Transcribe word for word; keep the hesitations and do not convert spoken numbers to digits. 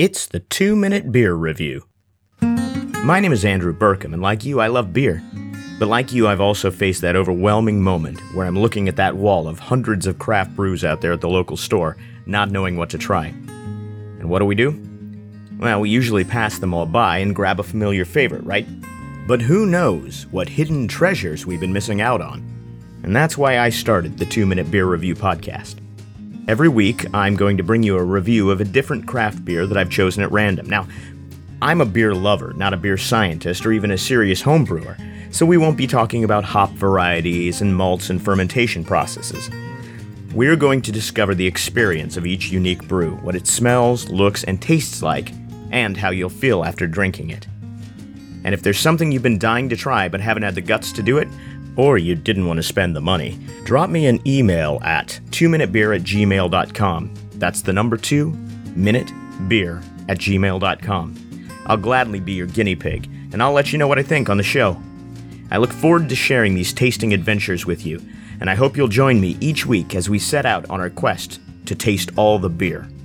It's the Two Minute Beer Review. My name is Andrew Burkham, and like you, I love beer. But like you, I've also faced that overwhelming moment where I'm looking at that wall of hundreds of craft brews out there at the local store, not knowing what to try. And what do we do? Well, we usually pass them all by and grab a familiar favorite, right? But who knows what hidden treasures we've been missing out on? And that's why I started the Two Minute Beer Review podcast. Every week, I'm going to bring you a review of a different craft beer that I've chosen at random. Now, I'm a beer lover, not a beer scientist or even a serious home brewer, so we won't be talking about hop varieties and malts and fermentation processes. We're going to discover the experience of each unique brew, what it smells, looks, and tastes like, and how you'll feel after drinking it. And if there's something you've been dying to try but haven't had the guts to do it, or you didn't want to spend the money, drop me an email at two minute beer at gmail dot com. That's the number two, minute beer at gmail dot com. I'll gladly be your guinea pig, and I'll let you know what I think on the show. I look forward to sharing these tasting adventures with you, and I hope you'll join me each week as we set out on our quest to taste all the beer.